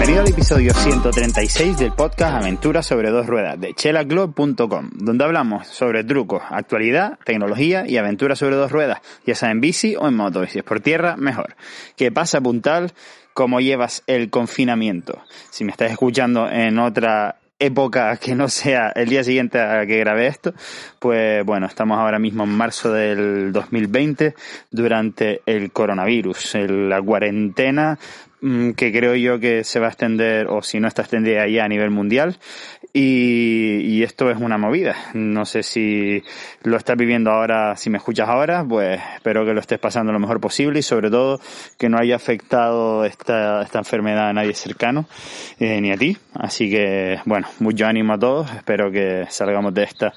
Bienvenido al episodio 136 del podcast Aventuras sobre dos ruedas de chelaclub.com, donde hablamos sobre trucos, actualidad, tecnología y aventuras sobre dos ruedas, ya sea en bici o en moto, y si es por tierra, mejor. ¿Qué pasa, puntal? ¿Cómo llevas el confinamiento? Si me estás escuchando en otra época que no sea el día siguiente a que grabé esto, pues bueno, estamos ahora mismo en marzo del 2020 durante el coronavirus, la cuarentena que creo yo que se va a extender, o si no está extendida ya a nivel mundial, y esto es una movida. No sé si lo estás viviendo ahora, si me escuchas ahora, pues espero que lo estés pasando lo mejor posible y sobre todo que no haya afectado esta enfermedad a nadie cercano, ni a ti. Así que bueno, mucho ánimo a todos, espero que salgamos de esta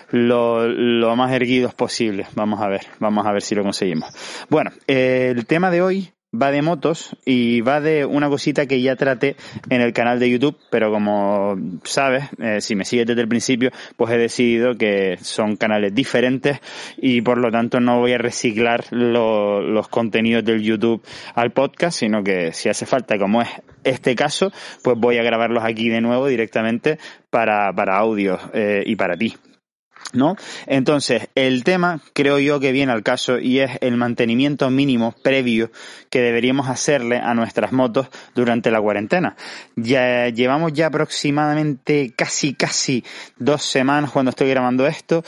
lo más erguidos posible. Vamos a ver si lo conseguimos. Bueno, el tema de hoy va de motos y va de una cosita que ya traté en el canal de YouTube, pero como sabes, si me sigues desde el principio, pues he decidido que son canales diferentes y por lo tanto no voy a reciclar los contenidos del YouTube al podcast, sino que si hace falta, como es este caso, pues voy a grabarlos aquí de nuevo directamente para audio y para ti, ¿no? Entonces, el tema creo yo que viene al caso y es el mantenimiento mínimo previo que deberíamos hacerle a nuestras motos durante la cuarentena. Ya llevamos aproximadamente casi 2 semanas cuando estoy grabando esto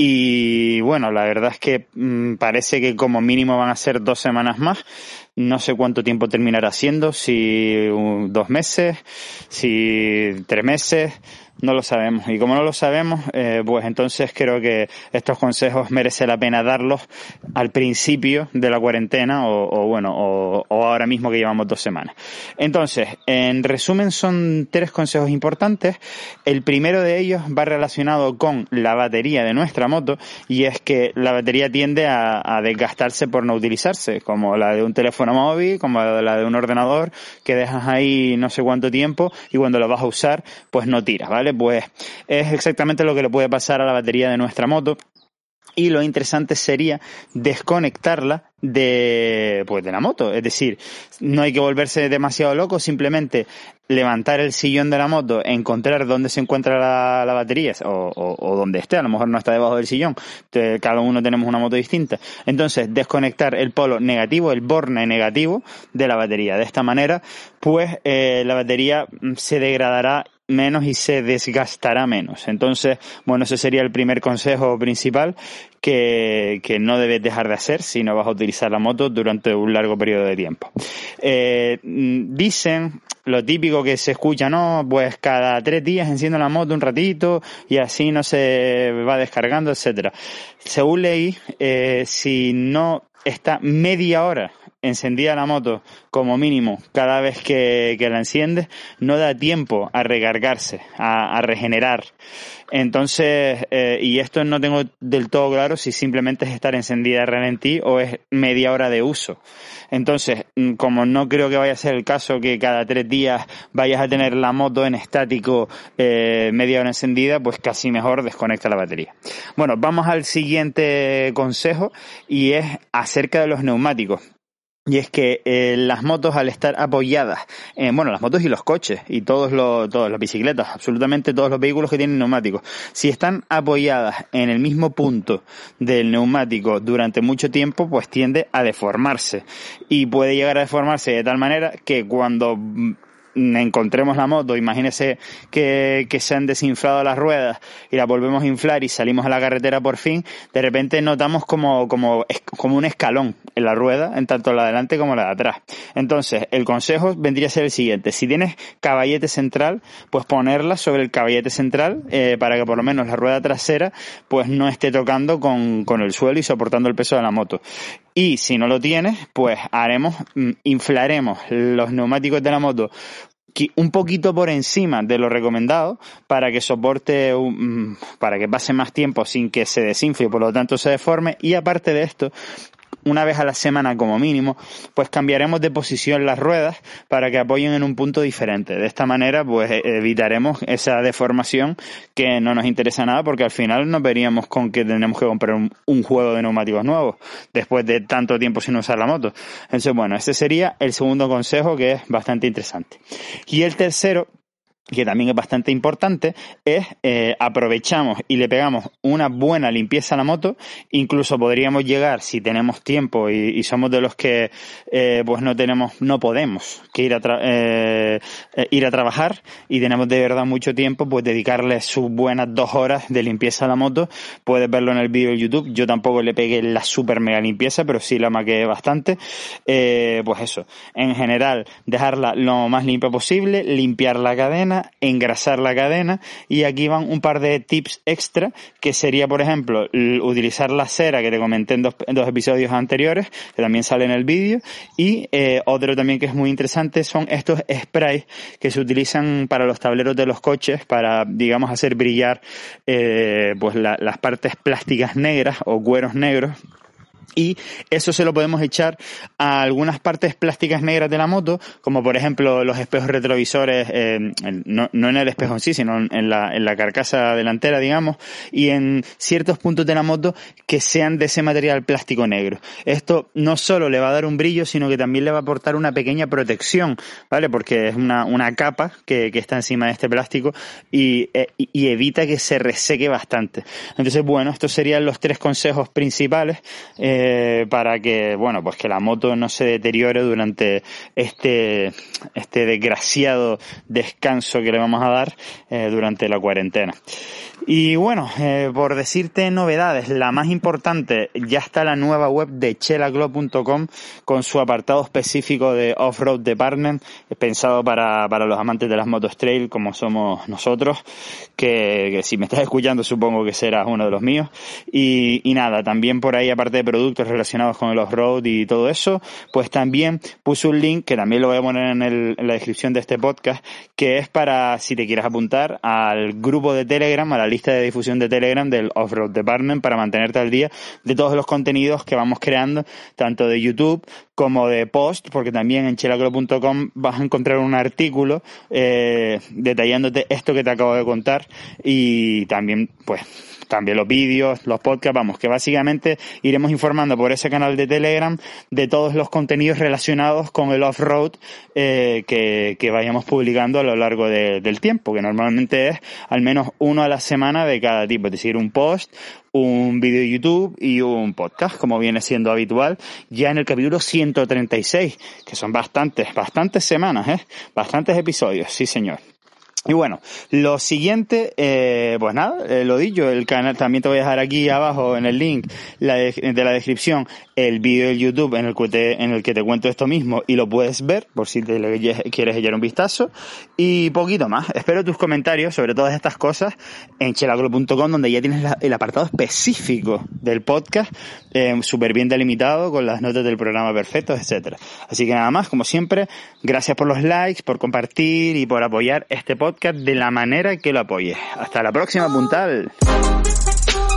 y bueno, la verdad es que parece que como mínimo van a ser 2 semanas más. No sé cuánto tiempo terminará siendo, si 2 meses, si 3 meses, no lo sabemos. Y como no lo sabemos, pues entonces creo que estos consejos merece la pena darlos al principio de la cuarentena o ahora mismo que llevamos 2 semanas. Entonces, en resumen, son 3 consejos importantes. El primero de ellos va relacionado con la batería de nuestra moto y es que la batería tiende a desgastarse por no utilizarse, como la de un teléfono móvil, como la de un ordenador que dejas ahí no sé cuánto tiempo y cuando lo vas a usar pues no tiras, ¿vale? Pues es exactamente lo que le puede pasar a la batería de nuestra moto. Y lo interesante sería desconectarla de la moto. Es decir, no hay que volverse demasiado loco, simplemente levantar el sillón de la moto, encontrar dónde se encuentra la batería o donde esté, a lo mejor no está debajo del sillón, cada uno tenemos una moto distinta. Entonces, desconectar el polo negativo, el borne negativo de la batería. De esta manera, pues la batería se degradará menos y se desgastará menos. Entonces, bueno, ese sería el primer consejo principal que no debes dejar de hacer si no vas a utilizar la moto durante un largo periodo de tiempo. Dicen lo típico que se escucha, ¿no? Pues cada 3 días enciendo la moto un ratito y así no se va descargando, etcétera. Según leí, si no está media hora encendida la moto como mínimo cada vez que la enciendes, no da tiempo a recargarse, a regenerar. Entonces, y esto no tengo del todo claro si simplemente es estar encendida a ralentí o es media hora de uso. Entonces, como no creo que vaya a ser el caso que cada 3 días vayas a tener la moto en estático media hora encendida, pues casi mejor desconecta la batería. Bueno, vamos al siguiente consejo y es acerca de los neumáticos. Y es que las motos, al estar apoyadas, las motos y los coches y todas las bicicletas, absolutamente todos los vehículos que tienen neumáticos, si están apoyadas en el mismo punto del neumático durante mucho tiempo, pues tiende a deformarse y puede llegar a deformarse de tal manera que cuando encontremos la moto, imagínese que se han desinflado las ruedas y la volvemos a inflar y salimos a la carretera por fin, de repente notamos como un escalón en la rueda, en tanto la de adelante como la de atrás. Entonces, el consejo vendría a ser el siguiente: si tienes caballete central, pues ponerla sobre el caballete central para que por lo menos la rueda trasera pues no esté tocando con el suelo y soportando el peso de la moto. Y si no lo tienes, pues inflaremos los neumáticos de la moto un poquito por encima de lo recomendado para que soporte, para que pase más tiempo sin que se desinfle y por lo tanto se deforme. Y aparte de esto, una vez a la semana como mínimo, pues cambiaremos de posición las ruedas para que apoyen en un punto diferente. De esta manera, pues evitaremos esa deformación que no nos interesa nada, porque al final nos veríamos con que tenemos que comprar un juego de neumáticos nuevos después de tanto tiempo sin usar la moto. Entonces, bueno, ese sería el segundo consejo, que es bastante interesante. Y el tercero, que también es bastante importante, es aprovechamos y le pegamos una buena limpieza a la moto. Incluso podríamos llegar, si tenemos tiempo y somos de los que pues no podemos que ir a trabajar y tenemos de verdad mucho tiempo, pues dedicarle sus buenas 2 horas de limpieza a la moto. Puedes verlo en el vídeo de YouTube. Yo tampoco le pegué la super mega limpieza, pero sí la maqué bastante. Pues eso, en general, dejarla lo más limpia posible, limpiar la cadena, engrasar la cadena, y aquí van un par de tips extra, que sería, por ejemplo, utilizar la cera que te comenté en dos episodios anteriores, que también sale en el vídeo, y otro también que es muy interesante son estos sprays que se utilizan para los tableros de los coches para, digamos, hacer brillar pues las partes plásticas negras o cueros negros. Y eso se lo podemos echar a algunas partes plásticas negras de la moto, como por ejemplo los espejos retrovisores, no en el espejo en sí, sino en la carcasa delantera, digamos, y en ciertos puntos de la moto que sean de ese material plástico negro. Esto no solo le va a dar un brillo, sino que también le va a aportar una pequeña protección, ¿vale? Porque es una capa que está encima de este plástico y evita que se reseque bastante. Entonces, bueno, estos serían los 3 consejos principales para que, bueno, pues que la moto no se deteriore durante este desgraciado descanso que le vamos a dar durante la cuarentena. Y bueno, por decirte novedades, la más importante, ya está la nueva web de chelaglobe.com con su apartado específico de Off-Road Department, pensado para los amantes de las motos trail como somos nosotros, que si me estás escuchando supongo que serás uno de los míos. Y nada, también por ahí, aparte de productos relacionados con el off-road y todo eso, pues también puse un link que también lo voy a poner en la descripción de este podcast, que es para si te quieres apuntar al grupo de Telegram, a la lista de difusión de Telegram del Off-Road Department, para mantenerte al día de todos los contenidos que vamos creando, tanto de YouTube como de post, porque también en chelaglobe.com vas a encontrar un artículo detallándote esto que te acabo de contar, y también los vídeos, los podcasts, vamos, que básicamente iremos informando por ese canal de Telegram de todos los contenidos relacionados con el off-road que vayamos publicando a lo largo del tiempo, que normalmente es al menos uno a la semana de cada tipo, es decir, un post, un vídeo de YouTube y un podcast, como viene siendo habitual ya en el capítulo 136, que son bastantes semanas, bastantes episodios, sí señor. Y bueno, lo siguiente, pues nada, lo dicho, el canal, también te voy a dejar aquí abajo en el link de la descripción el vídeo de YouTube en el que te cuento esto mismo, y lo puedes ver por si te quieres echar un vistazo, y poquito más. Espero tus comentarios sobre todas estas cosas en chelaglobe.com, donde ya tienes el apartado específico del podcast, súper bien delimitado, con las notas del programa perfectos, etcétera. Así que nada más, como siempre, gracias por los likes, por compartir y por apoyar este podcast de la manera que lo apoyes. Hasta la próxima, puntal.